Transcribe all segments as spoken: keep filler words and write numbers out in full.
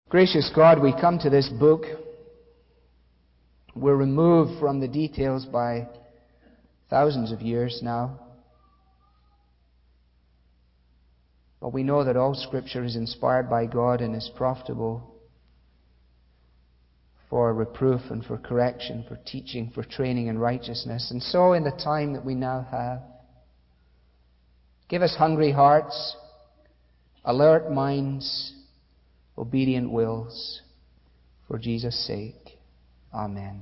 Gracious God, we come to this book. We're removed from the details by thousands of years now. But we know that all Scripture is inspired by God and is profitable for reproof and for correction, for teaching, for training in righteousness. And so in the time that we now have, give us hungry hearts, alert minds, obedient wills, for Jesus' sake. Amen.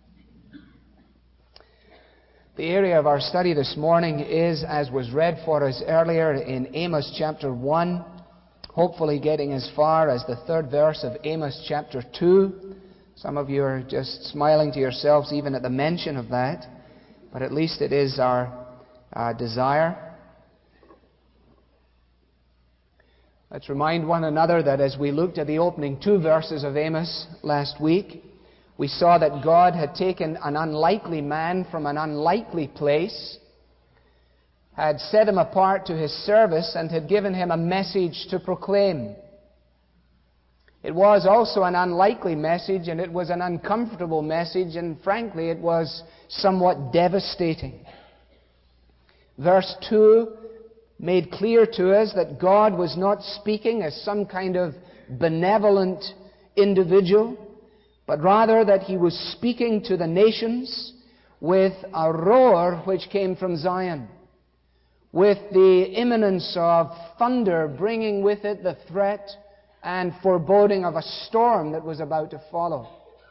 The area of our study this morning is, as was read for us earlier, in Amos chapter one, hopefully getting as far as the third verse of Amos chapter two. Some of you are just smiling to yourselves even at the mention of that, but at least it is our uh, desire. Let's remind one another that as we looked at the opening two verses of Amos last week, we saw that God had taken an unlikely man from an unlikely place, had set him apart to His service, and had given him a message to proclaim. It was also an unlikely message, and it was an uncomfortable message, and frankly it was somewhat devastating. Verse two made clear to us that God was not speaking as some kind of benevolent individual, but rather that He was speaking to the nations with a roar which came from Zion, with the imminence of thunder bringing with it the threat and foreboding of a storm that was about to follow.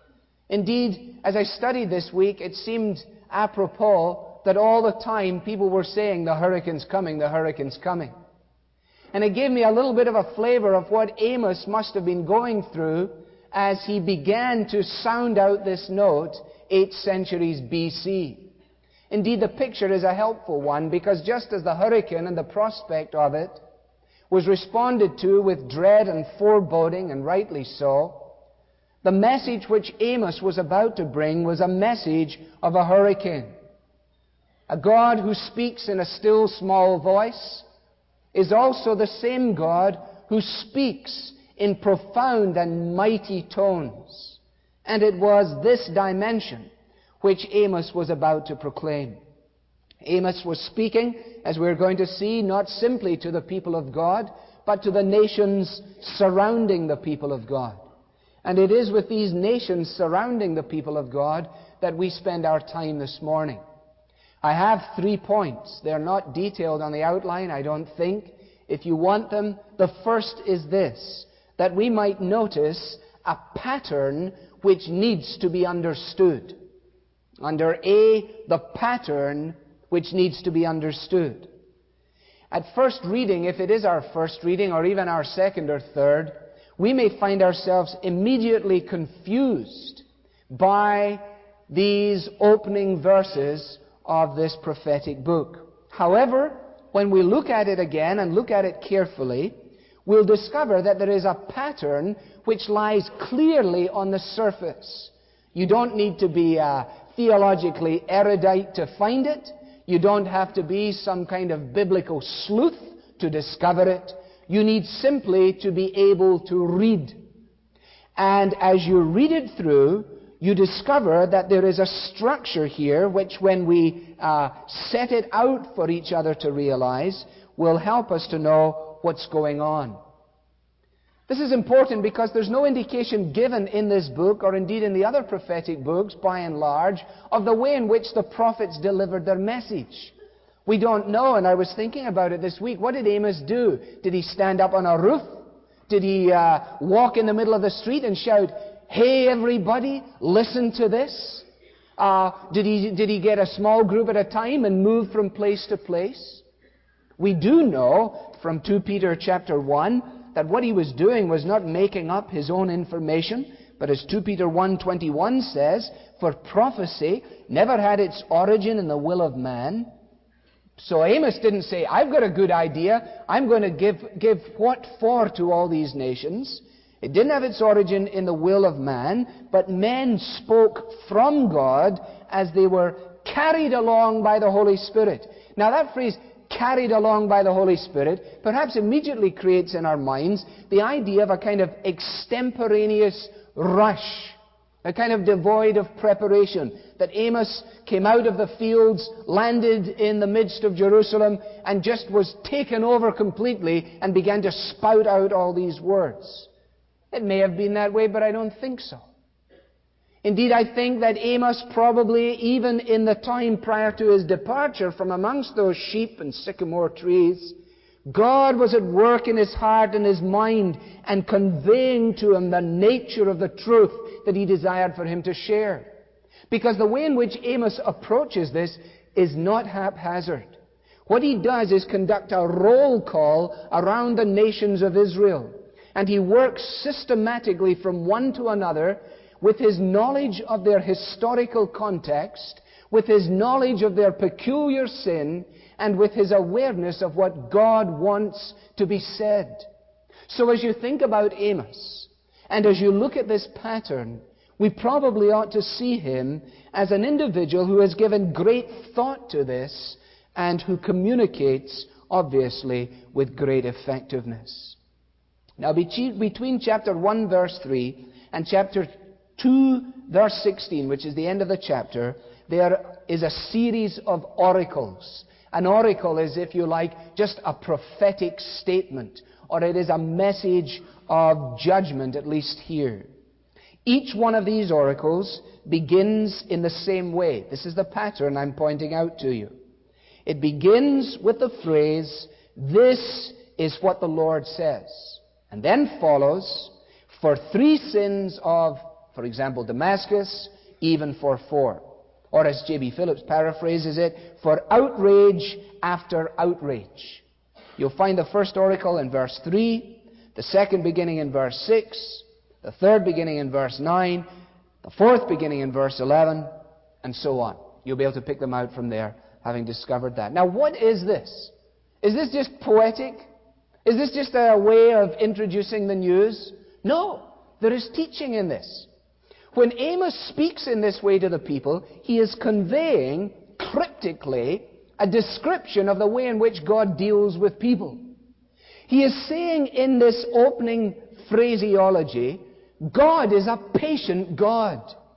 Indeed, as I studied this week, it seemed apropos that all the time people were saying, the hurricane's coming, the hurricane's coming. And it gave me a little bit of a flavor of what Amos must have been going through as he began to sound out this note eight centuries B C. Indeed, the picture is a helpful one, because just as the hurricane and the prospect of it was responded to with dread and foreboding, and rightly so, the message which Amos was about to bring was a message of a hurricane. A God who speaks in a still small voice is also the same God who speaks in profound and mighty tones. And it was this dimension which Amos was about to proclaim. Amos was speaking, as we're going to see, not simply to the people of God, but to the nations surrounding the people of God. And it is with these nations surrounding the people of God that we spend our time this morning. I have three points. They're not detailed on the outline, I don't think. If you want them, the first is this, that we might notice a pattern which needs to be understood. Under A, the pattern which needs to be understood. At first reading, if it is our first reading, or even our second or third, we may find ourselves immediately confused by these opening verses of this prophetic book. However, when we look at it again and look at it carefully, we'll discover that there is a pattern which lies clearly on the surface. You don't need to be uh, theologically erudite to find it. You don't have to be some kind of biblical sleuth to discover it. You need simply to be able to read. And as you read it through, you discover that there is a structure here which, when we uh, set it out for each other to realize, will help us to know what's going on. This is important because there's no indication given in this book, or indeed in the other prophetic books, by and large, of the way in which the prophets delivered their message. We don't know, and I was thinking about it this week. What did Amos do? Did he stand up on a roof? Did he uh, walk in the middle of the street and shout, "Hey everybody, listen to this"? Uh, did he, did he get a small group at a time and move from place to place? We do know from Second Peter chapter one that what he was doing was not making up his own information, but as Second Peter one twenty-one says, for prophecy never had its origin in the will of man. So Amos didn't say, I've got a good idea, I'm going to give, give what for to all these nations. It didn't have its origin in the will of man, but men spoke from God as they were carried along by the Holy Spirit. Now that phrase, carried along by the Holy Spirit, perhaps immediately creates in our minds the idea of a kind of extemporaneous rush, a kind of devoid of preparation, that Amos came out of the fields, landed in the midst of Jerusalem, and just was taken over completely and began to spout out all these words. It may have been that way, but I don't think so. Indeed, I think that Amos probably, even in the time prior to his departure from amongst those sheep and sycamore trees, God was at work in his heart and his mind and conveying to him the nature of the truth that he desired for him to share. Because the way in which Amos approaches this is not haphazard. What he does is conduct a roll call around the nations of Israel. And he works systematically from one to another with his knowledge of their historical context, with his knowledge of their peculiar sin, and with his awareness of what God wants to be said. So as you think about Amos, and as you look at this pattern, we probably ought to see him as an individual who has given great thought to this and who communicates, obviously, with great effectiveness. Now, between chapter one, verse three, and chapter two, verse sixteen, which is the end of the chapter, there is a series of oracles. An oracle is, if you like, just a prophetic statement, or it is a message of judgment, at least here. Each one of these oracles begins in the same way. This is the pattern I'm pointing out to you. It begins with the phrase, "This is what the Lord says." And then follows, "For three sins of," for example, Damascus, "even for four." Or as J B Phillips paraphrases it, "For outrage after outrage." You'll find the first oracle in verse three, the second beginning in verse six, the third beginning in verse nine, the fourth beginning in verse eleven, and so on. You'll be able to pick them out from there, having discovered that. Now, what is this? Is this just poetic? Is this just a way of introducing the news? No, there is teaching in this. When Amos speaks in this way to the people, he is conveying, cryptically, a description of the way in which God deals with people. He is saying in this opening phraseology, God is a patient God.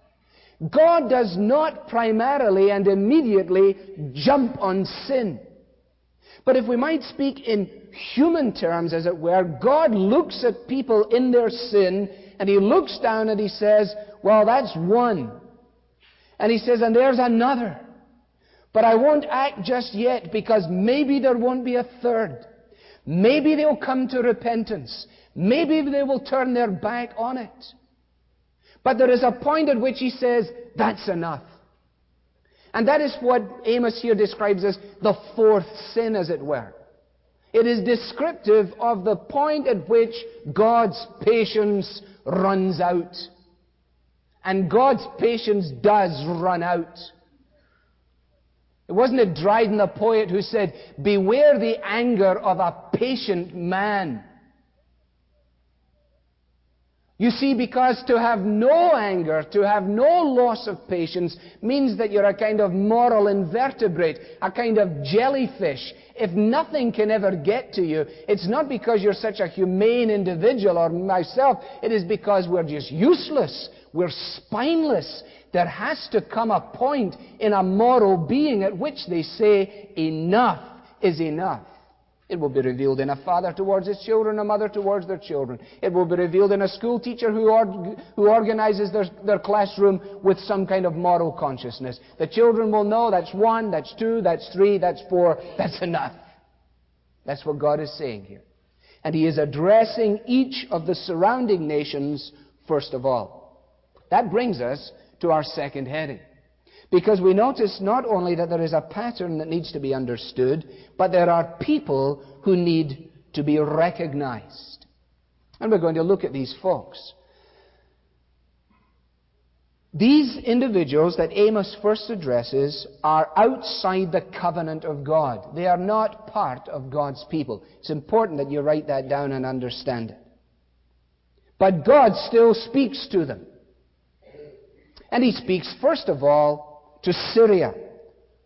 God does not primarily and immediately jump on sin. But if we might speak in human terms, as it were, God looks at people in their sin, and he looks down and he says, well, that's one. And he says, and there's another. But I won't act just yet, because maybe there won't be a third. Maybe they'll come to repentance. Maybe they will turn their back on it. But there is a point at which he says, that's enough. And that is what Amos here describes as the fourth sin, as it were. It is descriptive of the point at which God's patience runs out. And God's patience does run out. It wasn't it Dryden the poet who said, beware the anger of a patient man. You see, because to have no anger, to have no loss of patience, means that you're a kind of moral invertebrate, a kind of jellyfish. If nothing can ever get to you, it's not because you're such a humane individual or myself. It is because we're just useless. We're spineless. There has to come a point in a moral being at which they say, enough is enough. It will be revealed in a father towards his children, a mother towards their children. It will be revealed in a school teacher who, or, who organizes their, their classroom with some kind of moral consciousness. The children will know that's one, that's two, that's three, that's four, that's enough. That's what God is saying here. And he is addressing each of the surrounding nations first of all. That brings us to our second heading. Because we notice not only that there is a pattern that needs to be understood, but there are people who need to be recognized. And we're going to look at these folks. These individuals that Amos first addresses are outside the covenant of God. They are not part of God's people. It's important that you write that down and understand it. But God still speaks to them. And he speaks, first of all, to Syria.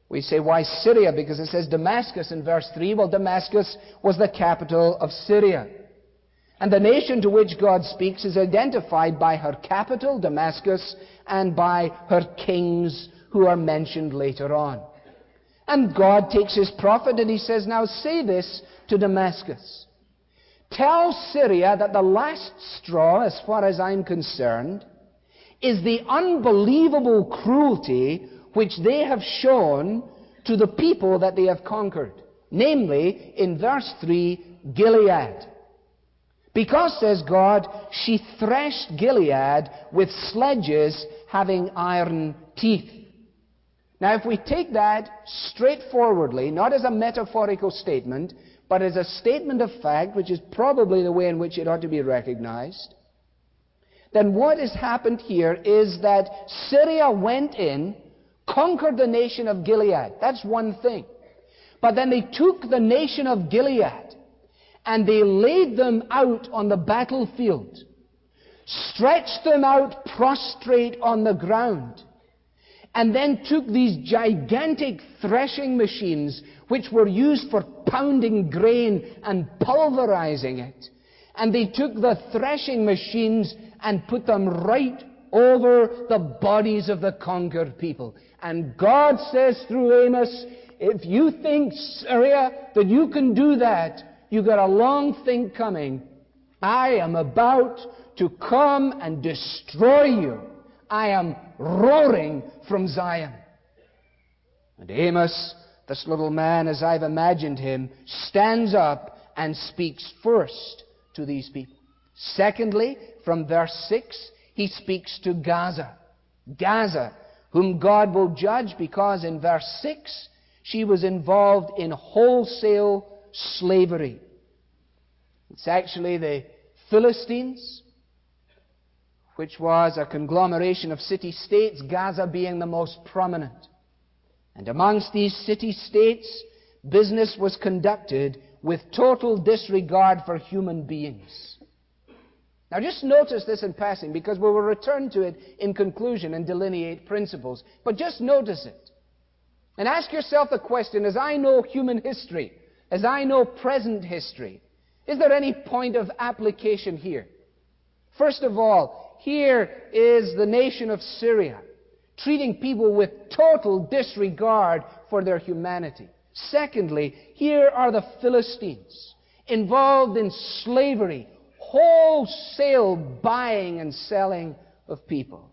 We say, why Syria? Because it says Damascus in verse three. Well, Damascus was the capital of Syria. And the nation to which God speaks is identified by her capital, Damascus, and by her kings who are mentioned later on. And God takes His prophet and He says, now say this to Damascus. Tell Syria that the last straw, as far as I'm concerned, is the unbelievable cruelty which they have shown to the people that they have conquered. Namely, in verse three, Gilead. Because, says God, she threshed Gilead with sledges having iron teeth. Now, if we take that straightforwardly, not as a metaphorical statement, but as a statement of fact, which is probably the way in which it ought to be recognized, then what has happened here is that Syria went in, conquered the nation of Gilead. That's one thing. But then they took the nation of Gilead and they laid them out on the battlefield, stretched them out prostrate on the ground, and then took these gigantic threshing machines which were used for pounding grain and pulverizing it. And they took the threshing machines and put them right over the bodies of the conquered people. And God says through Amos, if you think, Syria, that you can do that, you've got a long thing coming. I am about to come and destroy you. I am roaring from Zion. And Amos, this little man, as I've imagined him, stands up and speaks first to these people. Secondly, from verse six, he speaks to Gaza. Gaza, whom God will judge because in verse six, she was involved in wholesale slavery. It's actually the Philistines, which was a conglomeration of city-states, Gaza being the most prominent. And amongst these city-states, business was conducted with total disregard for human beings. Now just notice this in passing, because we will return to it in conclusion and delineate principles. But just notice it. And ask yourself the question, as I know human history, as I know present history, is there any point of application here? First of all, here is the nation of Syria, treating people with total disregard for their humanity. Secondly, here are the Philistines, involved in slavery, wholesale buying and selling of people.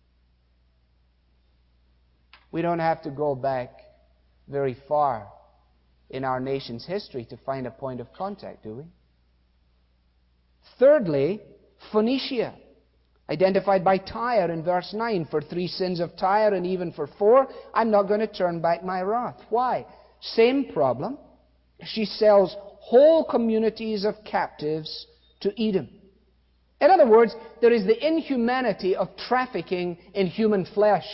We don't have to go back very far in our nation's history to find a point of contact, do we? Thirdly, Phoenicia, identified by Tyre in verse nine. For three sins of Tyre and even for four, I'm not going to turn back my wrath. Why? Same problem. She sells whole communities of captives to Edom. In other words, there is the inhumanity of trafficking in human flesh.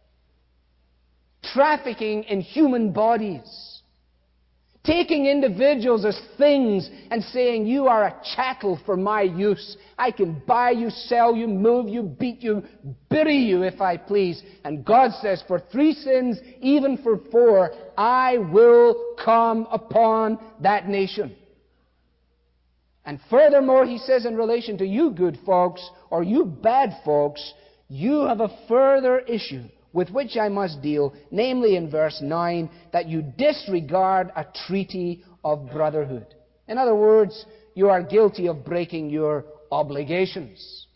Trafficking in human bodies. Taking individuals as things and saying, you are a chattel for my use. I can buy you, sell you, move you, beat you, bury you if I please. And God says, for three sins, even for four, I will come upon that nation. And furthermore, he says in relation to you good folks, or you bad folks, you have a further issue with which I must deal, namely in verse nine, that you disregard a treaty of brotherhood. In other words, you are guilty of breaking your obligations.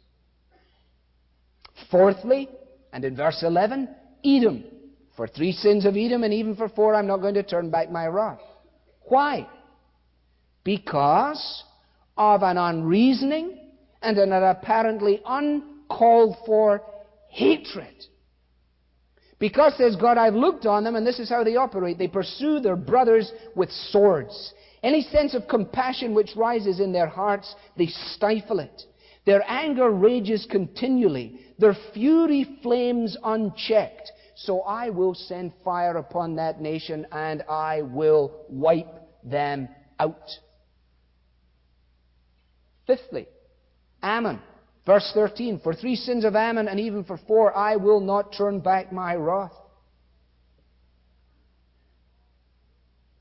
Fourthly, and in verse eleven, Edom. For three sins of Edom and even for four, I'm not going to turn back my wrath. Why? Because of an unreasoning and an apparently uncalled for hatred. Because, says God, I've looked on them, and this is how they operate. They pursue their brothers with swords. Any sense of compassion which rises in their hearts, they stifle it. Their anger rages continually. Their fury flames unchecked. So I will send fire upon that nation, and I will wipe them out. Fifthly, Ammon. Verse thirteen, for three sins of Ammon and even for four, I will not turn back my wrath.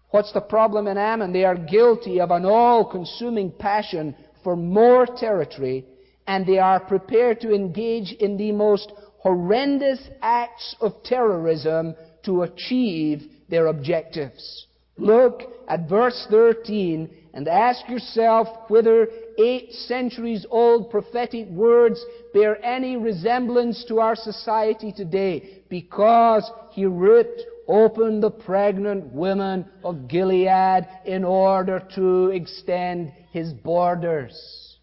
What's the problem in Ammon? They are guilty of an all-consuming passion for more territory, and they are prepared to engage in the most horrendous acts of terrorism to achieve their objectives. Look at verse thirteen and ask yourself whether eight centuries old prophetic words bear any resemblance to our society today. Because he ripped open the pregnant women of Gilead in order to extend his borders.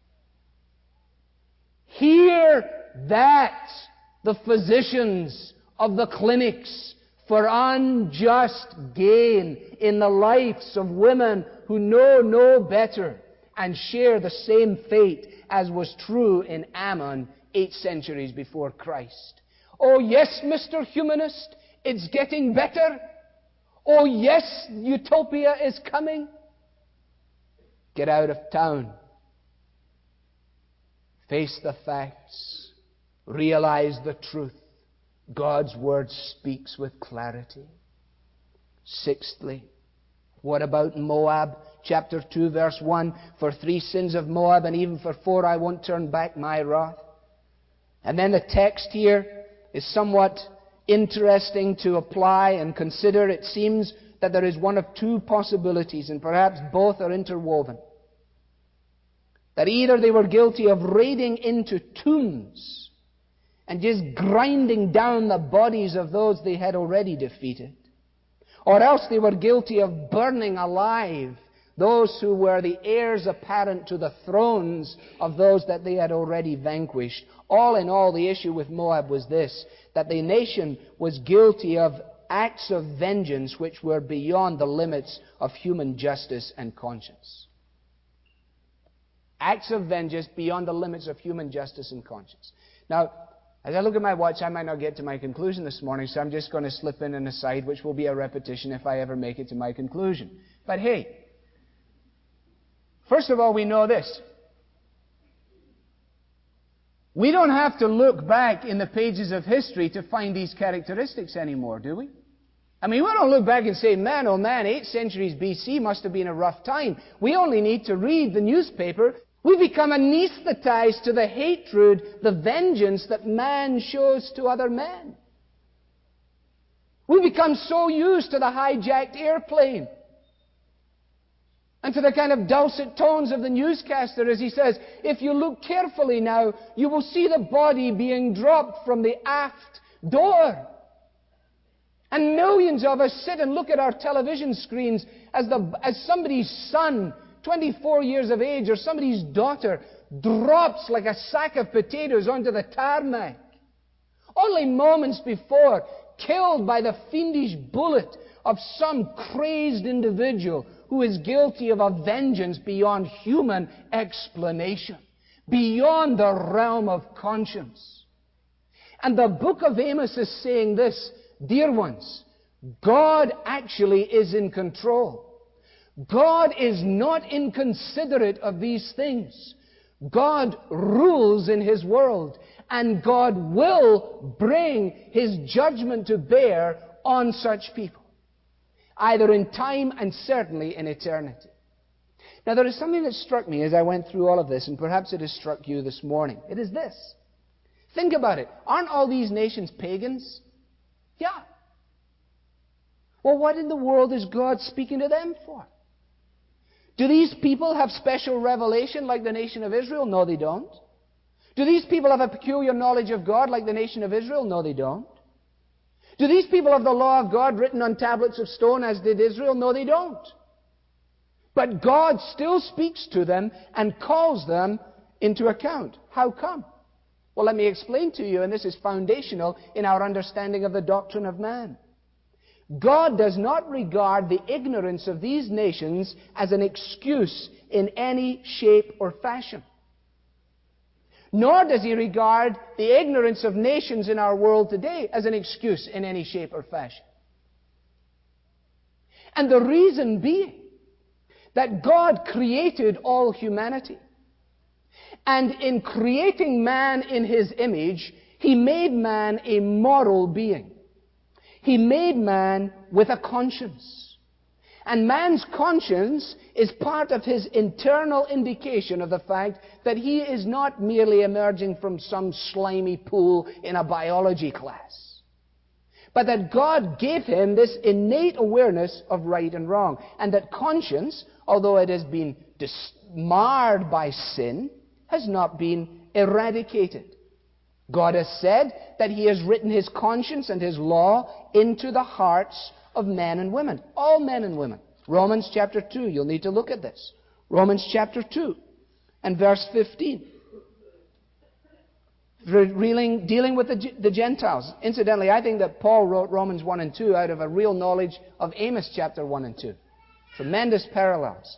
Hear that the physicians of the clinics for unjust gain in the lives of women who know no better and share the same fate as was true in Ammon eight centuries before Christ. Oh yes, Mister Humanist, it's getting better. Oh yes, utopia is coming. Get out of town. Face the facts. Realize the truth. God's Word speaks with clarity. Sixthly, what about Moab? Chapter two, verse one. For three sins of Moab, and even for four, I won't turn back my wrath. And then the text here is somewhat interesting to apply and consider. It seems that there is one of two possibilities, and perhaps both are interwoven. That either they were guilty of raiding into tombs and just grinding down the bodies of those they had already defeated, or else they were guilty of burning alive those who were the heirs apparent to the thrones of those that they had already vanquished. All in all, the issue with Moab was this, that the nation was guilty of acts of vengeance which were beyond the limits of human justice and conscience. Acts of vengeance beyond the limits of human justice and conscience. Now, as I look at my watch, I might not get to my conclusion this morning, so I'm just going to slip in an aside, which will be a repetition if I ever make it to my conclusion. But hey, first of all, we know this. We don't have to look back in the pages of history to find these characteristics anymore, do we? I mean, we don't look back and say, man, oh man, eight centuries B C must have been a rough time. We only need to read the newspaper. We become anesthetized to the hatred, the vengeance that man shows to other men. We become so used to the hijacked airplane and to the kind of dulcet tones of the newscaster as he says, if you look carefully now, you will see the body being dropped from the aft door. And millions of us sit and look at our television screens as, the, as somebody's son, twenty-four years of age, or somebody's daughter drops like a sack of potatoes onto the tarmac. Only moments before, killed by the fiendish bullet of some crazed individual who is guilty of a vengeance beyond human explanation, beyond the realm of conscience. And the book of Amos is saying this, dear ones, God actually is in control. God is not inconsiderate of these things. God rules in His world, and God will bring His judgment to bear on such people, either in time and certainly in eternity. Now, there is something that struck me as I went through all of this, and perhaps it has struck you this morning. It is this. Think about it. Aren't all these nations pagans? Yeah. Well, what in the world is God speaking to them for? Do these people have special revelation like the nation of Israel? No, they don't. Do these people have a peculiar knowledge of God like the nation of Israel? No, they don't. Do these people have the law of God written on tablets of stone as did Israel? No, they don't. But God still speaks to them and calls them into account. How come? Well, let me explain to you, and this is foundational in our understanding of the doctrine of man. God does not regard the ignorance of these nations as an excuse in any shape or fashion. Nor does He regard the ignorance of nations in our world today as an excuse in any shape or fashion. And the reason being that God created all humanity. And in creating man in His image, He made man a moral being. He made man with a conscience. And man's conscience is part of his internal indication of the fact that he is not merely emerging from some slimy pool in a biology class, but that God gave him this innate awareness of right and wrong. And that conscience, although it has been dis- marred by sin, has not been eradicated. God has said that He has written His conscience and His law into the hearts of men and women. All men and women. Romans chapter two, you'll need to look at this. Romans chapter two and verse fifteen. Dealing, dealing with the, the Gentiles. Incidentally, I think that Paul wrote Romans one and two out of a real knowledge of Amos chapter one and two. Tremendous parallels.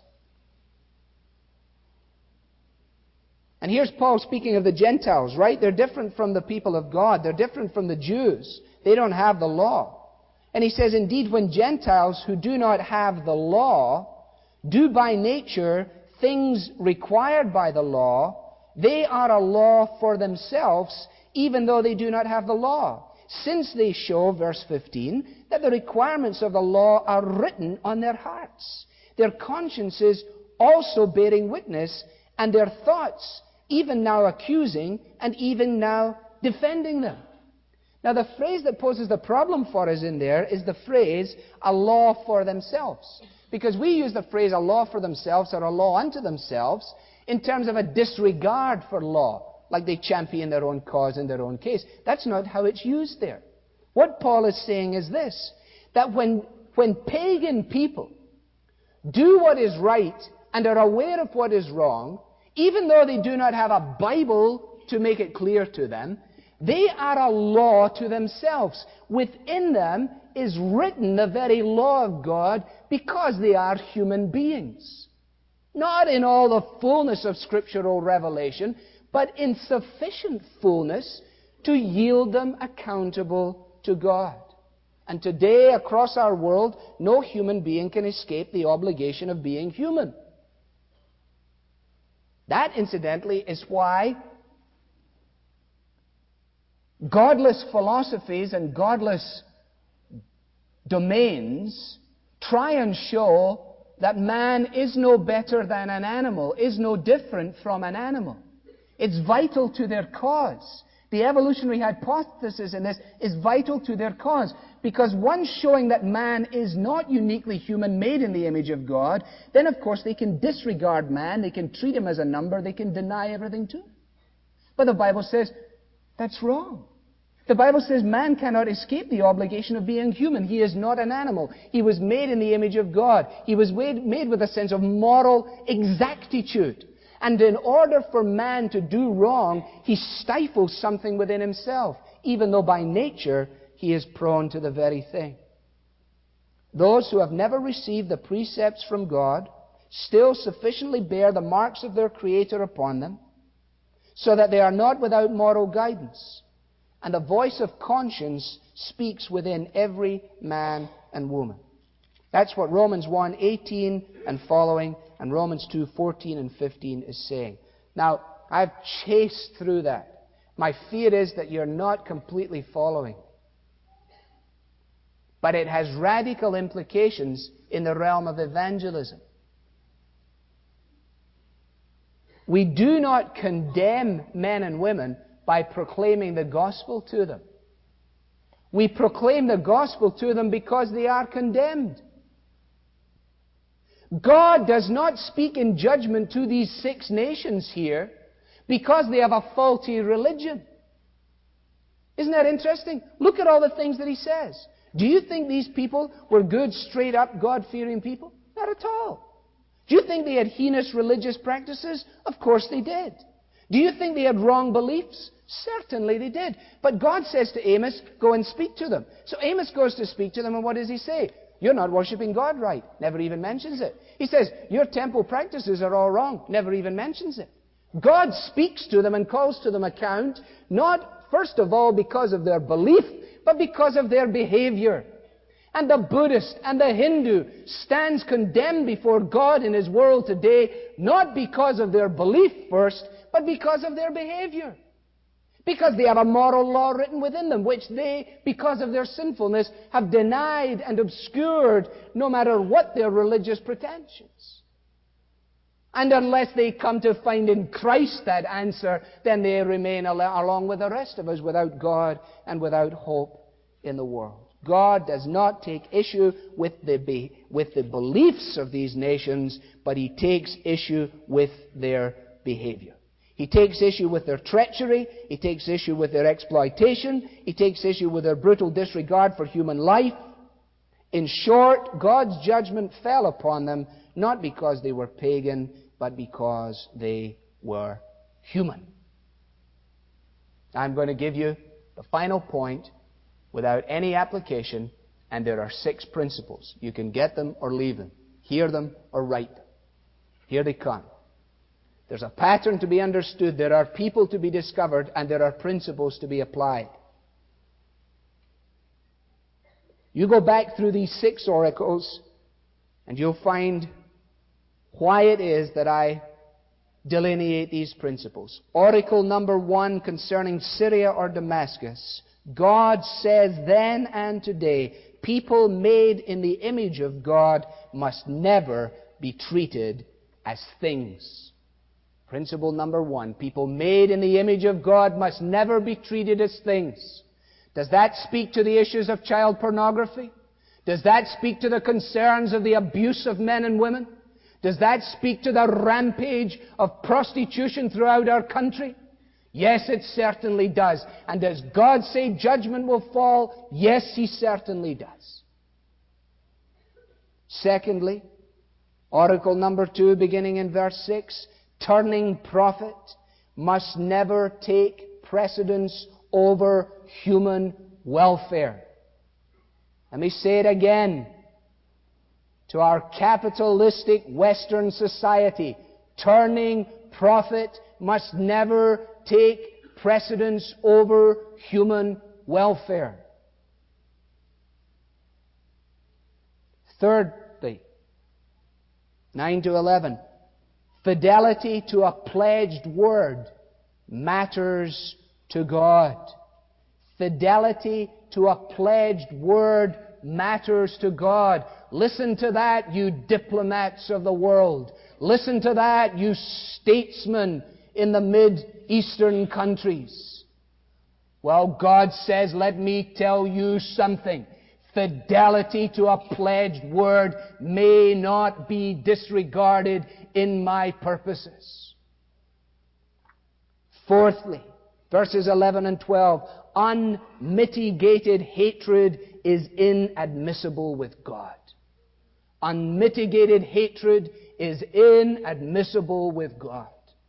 And here's Paul speaking of the Gentiles, right? They're different from the people of God. They're different from the Jews. They don't have the law. And he says, indeed, when Gentiles who do not have the law do by nature things required by the law, they are a law for themselves, even though they do not have the law. Since they show, verse fifteen, that the requirements of the law are written on their hearts, their consciences also bearing witness, and their thoughts even now accusing and even now defending them. Now the phrase that poses the problem for us in there is the phrase, a law for themselves. Because we use the phrase a law for themselves or a law unto themselves in terms of a disregard for law, like they champion their own cause in their own case. That's not how it's used there. What Paul is saying is this, that when, when pagan people do what is right and are aware of what is wrong, even though they do not have a Bible to make it clear to them, they are a law to themselves. Within them is written the very law of God because they are human beings. Not in all the fullness of scriptural revelation, but in sufficient fullness to yield them accountable to God. And today, across our world, no human being can escape the obligation of being human. That, incidentally, is why godless philosophies and godless domains try and show that man is no better than an animal, is no different from an animal. It's vital to their cause. The evolutionary hypothesis in this is vital to their cause. Because once showing that man is not uniquely human, made in the image of God, then of course they can disregard man, they can treat him as a number, they can deny everything to him. But the Bible says that's wrong. The Bible says man cannot escape the obligation of being human. He is not an animal. He was made in the image of God. He was made, made with a sense of moral exactitude. And in order for man to do wrong, he stifles something within himself, even though by nature he is prone to the very thing. Those who have never received the precepts from God still sufficiently bear the marks of their Creator upon them, so that they are not without moral guidance. And the voice of conscience speaks within every man and woman. That's what Romans one eighteen and following and Romans two fourteen and fifteen is saying. Now, I've chased through that. My fear is that you're not completely following. But it has radical implications in the realm of evangelism. We do not condemn men and women by proclaiming the gospel to them. We proclaim the gospel to them because they are condemned. God does not speak in judgment to these six nations here because they have a faulty religion. Isn't that interesting? Look at all the things that He says. Do you think these people were good, straight-up, God-fearing people? Not at all. Do you think they had heinous religious practices? Of course they did. Do you think they had wrong beliefs? Certainly they did. But God says to Amos, go and speak to them. So Amos goes to speak to them, and what does he say? You're not worshiping God right. Never even mentions it. He says, your temple practices are all wrong. Never even mentions it. God speaks to them and calls to them account, not first of all because of their belief, but because of their behavior. And the Buddhist and the Hindu stands condemned before God in His world today, not because of their belief first, but because of their behavior. Because they have a moral law written within them, which they, because of their sinfulness, have denied and obscured, no matter what their religious pretensions. And unless they come to find in Christ that answer, then they remain al- along with the rest of us without God and without hope in the world. God does not take issue with the, be- with the beliefs of these nations, but He takes issue with their behavior. He takes issue with their treachery. He takes issue with their exploitation. He takes issue with their brutal disregard for human life. In short, God's judgment fell upon them not because they were pagan, but because they were human. I'm going to give you the final point without any application, and there are six principles. You can get them or leave them, hear them or write them. Here they come. There's a pattern to be understood, there are people to be discovered, and there are principles to be applied. You go back through these six oracles, and you'll find why it is that I delineate these principles. Oracle number one concerning Syria or Damascus. God says then and today, people made in the image of God must never be treated as things. Principle number one, people made in the image of God must never be treated as things. Does that speak to the issues of child pornography? Does that speak to the concerns of the abuse of men and women? Does that speak to the rampage of prostitution throughout our country? Yes, it certainly does. And does God say judgment will fall? Yes, He certainly does. Secondly, oracle number two, beginning in verse six, turning profit must never take precedence over human welfare. Let me say it again. To our capitalistic Western society, turning profit must never take precedence over human welfare. Thirdly, nine to eleven, fidelity to a pledged word matters to God. Fidelity to a pledged word matters to God. Listen to that, you diplomats of the world. Listen to that, you statesmen in the Mid-Eastern countries. Well, God says, let me tell you something. Fidelity to a pledged word may not be disregarded in my purposes. Fourthly, verses eleven and twelve, unmitigated hatred is inadmissible with God. Unmitigated hatred is inadmissible with God.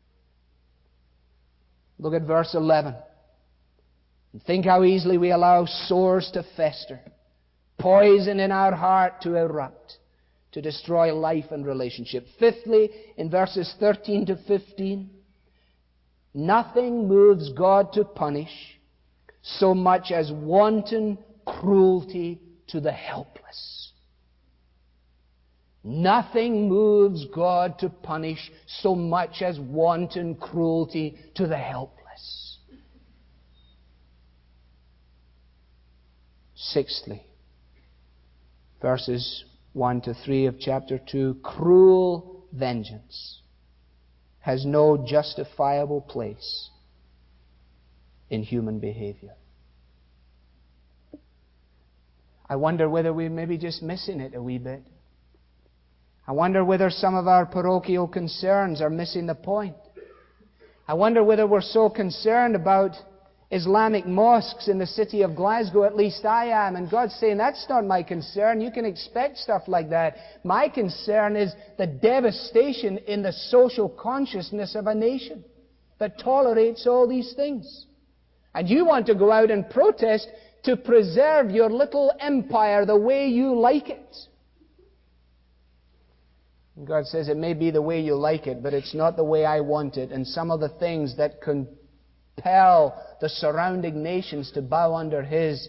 Look at verse eleven. And think how easily we allow sores to fester, poison in our heart to erupt, to destroy life and relationship. Fifthly, in verses thirteen to fifteen, nothing moves God to punish so much as wanton cruelty to the helpless. Nothing moves God to punish so much as wanton cruelty to the helpless. Sixthly, verses one to three of chapter two, cruel vengeance has no justifiable place in human behavior. I wonder whether we may be just missing it a wee bit. I wonder whether some of our parochial concerns are missing the point. I wonder whether we're so concerned about Islamic mosques in the city of Glasgow, at least I am, and God's saying, that's not my concern. You can expect stuff like that. My concern is the devastation in the social consciousness of a nation that tolerates all these things. And you want to go out and protest to preserve your little empire the way you like it. And God says, it may be the way you like it, but it's not the way I want it. And some of the things that compel the surrounding nations to bow under His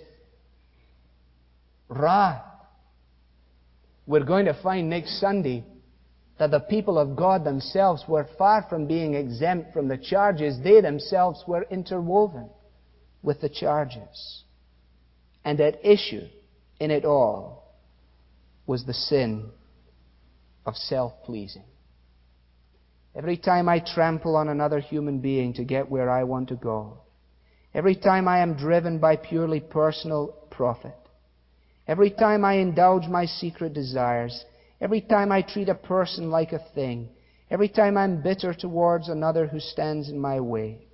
wrath, we're going to find next Sunday that the people of God themselves were far from being exempt from the charges. They themselves were interwoven with the charges. And at issue in it all was the sin of self-pleasing. Every time I trample on another human being to get where I want to go, every time I am driven by purely personal profit, every time I indulge my secret desires, every time I treat a person like a thing, every time I'm bitter towards another who stands in my way,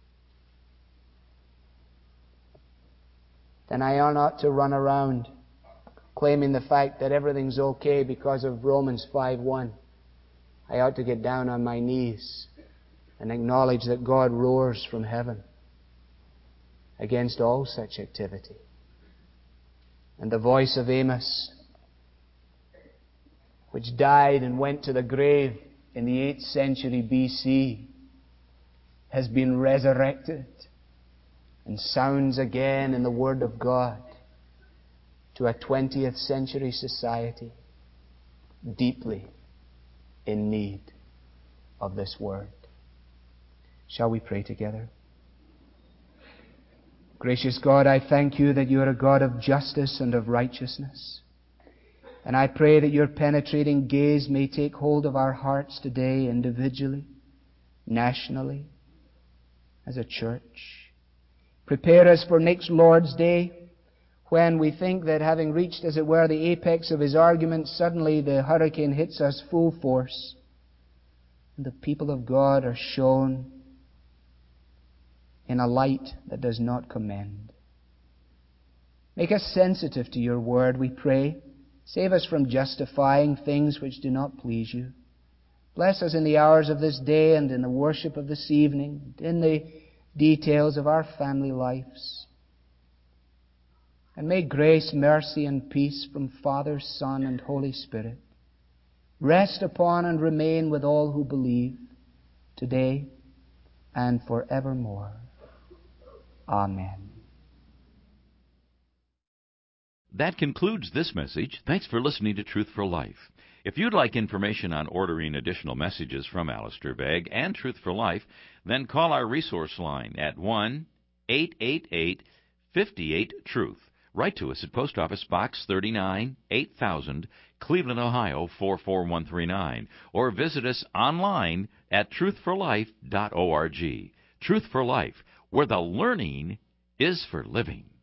then I ought not to run around claiming the fact that everything's okay because of Romans five one. I ought to get down on my knees and acknowledge that God roars from heaven against all such activity. And the voice of Amos, which died and went to the grave in the eighth century B C, has been resurrected and sounds again in the Word of God to a twentieth century society deeply in need of this Word. Shall we pray together? Gracious God, I thank You that You are a God of justice and of righteousness. And I pray that Your penetrating gaze may take hold of our hearts today individually, nationally, as a church. Prepare us for next Lord's Day, when we think that having reached, as it were, the apex of His argument, suddenly the hurricane hits us full force, and the people of God are shown in a light that does not commend. Make us sensitive to Your Word, we pray. Save us from justifying things which do not please You. Bless us in the hours of this day and in the worship of this evening, and in the details of our family lives. And may grace, mercy, and peace from Father, Son, and Holy Spirit rest upon and remain with all who believe, today and forevermore. Amen. That concludes this message. Thanks for listening to Truth for Life. If you'd like information on ordering additional messages from Alistair Begg and Truth for Life, then call our resource line at one eight eight eight, five eight, truth. Write to us at Post Office Box thirty-nine, eight thousand, Cleveland, Ohio four four one three nine, or visit us online at truth for life dot org. Truth for Life, where the learning is for living.